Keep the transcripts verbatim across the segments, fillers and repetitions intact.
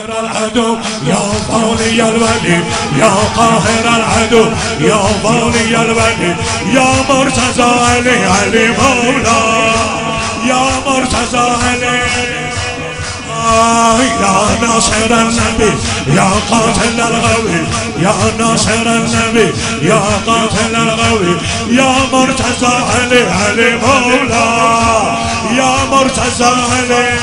قاهر العدو يا والي الولي يا قاهر العدو يا والي الولي يا مرتضى علي علي مولا يا مرتضى علي يا ناصر النبي يا قاتل الغوي يا ناصر النبي يا قاتل الغوي يا مرتضى علي علي مولا يا مرتضى علي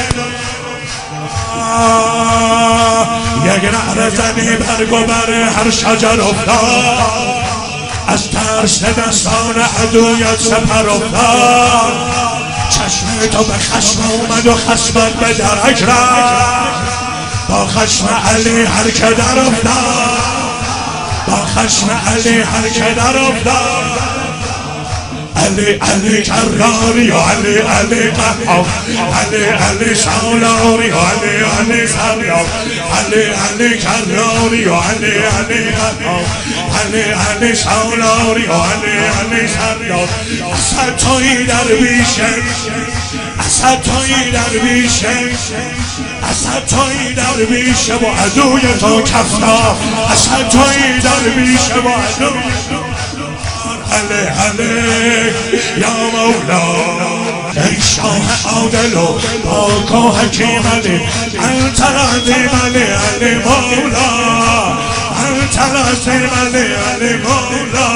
یک نعره زنی برگ و بر هر شجر افتاد از ترس دستان عدویت سپر افتاد چشم تو به خشم اومد و خشمت به درک رفت با خشم علی هر که در افتاد با خشم علی هر که در افتاد علی علی کراری و علی علی قهار علی علی سالاری و علی علی سریار علی علی کراری و علی علی قهار علی علی سالاری و علی علی سریار اسد تویی درویشه اسد تویی درویشه اسد تویی درویشه و عدوی تو کفنا اسد تویی درویشه و عدوی علی علی یا مولا ای شاه عادل و پاک و حکیم علی انت العظیم علی علی مولا انت العظیم علی علی مولا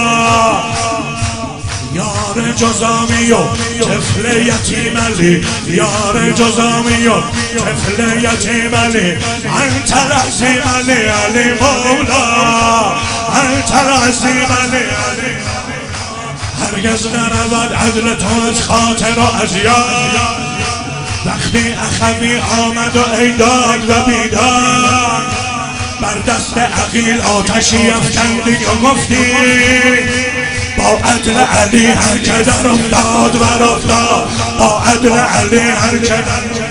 یار جزامی و طفل یتیم علی یار جزامی و طفل یتیم علی انت العظیم علی علی مولا انت العظیم علی علی هرگز نرود عدل تو از خاطر و از یاد وقتی اخوی آمد و ایداد و بیداد بر دست عقیل آتشی افکندی و گفتی با عدل علی هر که در افتاد بر افتاد با عدل علی هر که در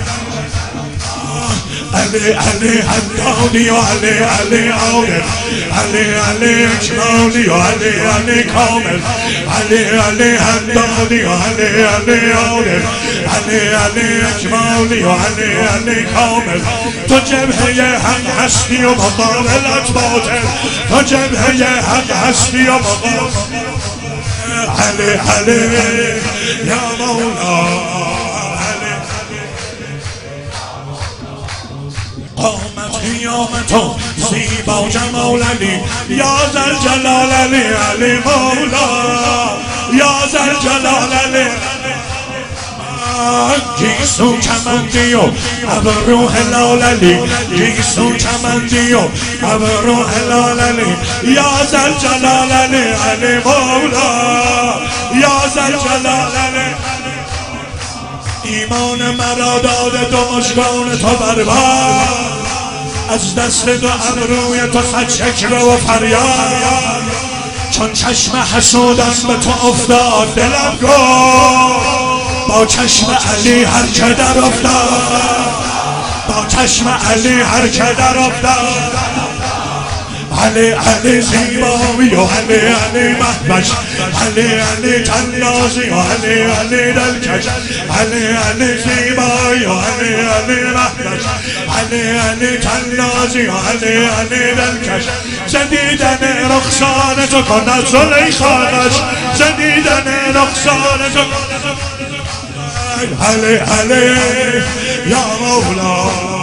علی علی حدادی و علی علی عادل علی علی اکمالی و علی علی کامل علی علی حدادی و علی علی عادل علی علی اکمالی و علی علی کامل تو جبهه حق هستی و مقابلت باطل تو جبهه حق هستی و مقابلت علی علی یا مولا قامت قیامت زیبا جمال علی یا ذوالجلال علی علی مولا یا ذوالجلال علی گیسو کمندی و ابرو هلال علی گیسو کمندی و ابرو هلال علی یا ذوالجلال علی علی مولا یا ذوالجلال علی ایمان مرا داده تو مژگان تو برباد از دست دو ابروی تو صد شکوه و فریاد چون چشم حسودم به تو افتاد دلم گفت با چشم علی هر که در افتاد با چشم علی هر که در افتاد علی علی زیبایی و علی علی مهبش علی علی تنازی و علی علی دلکش علی علی زیبایی و علی علی مهبش علی علی تنازی و علی علی دلکش زدیدن رخسان تو کند زلیخانش زدیدن رخسان تو کند علی علی یا مولا